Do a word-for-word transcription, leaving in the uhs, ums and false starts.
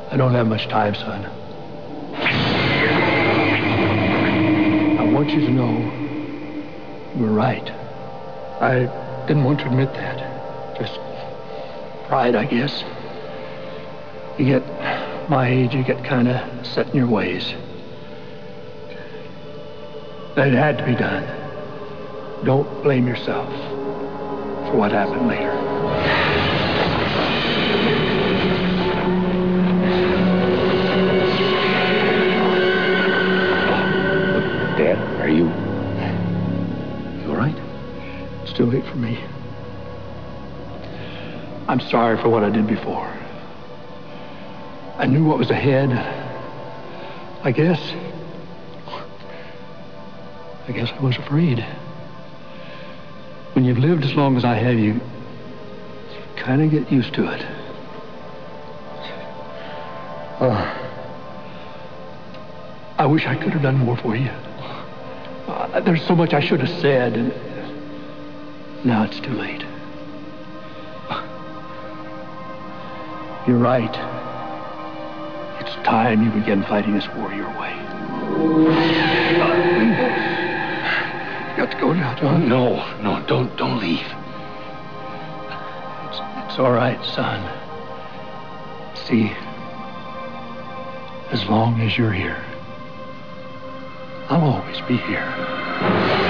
I don't have much time, son. I want you to know you were right. I didn't want to admit that. Just pride, I guess. You get my age, you get kind of set in your ways. That had to be done. Don't blame yourself for what happened later. Dad, are you... you all right? It's too late for me. I'm sorry for what I did before. I knew what was ahead. I guess... I guess I was afraid. When you've lived as long as I have, you, you kind of get used to it. Uh, I wish I could have done more for you. Uh, there's so much I should have said, and now it's too late. You're right. It's time you began fighting this war your way. You got to go now, John. No, no, don't, don't leave. It's, it's all right, son. See, as long as you're here, I'll always be here.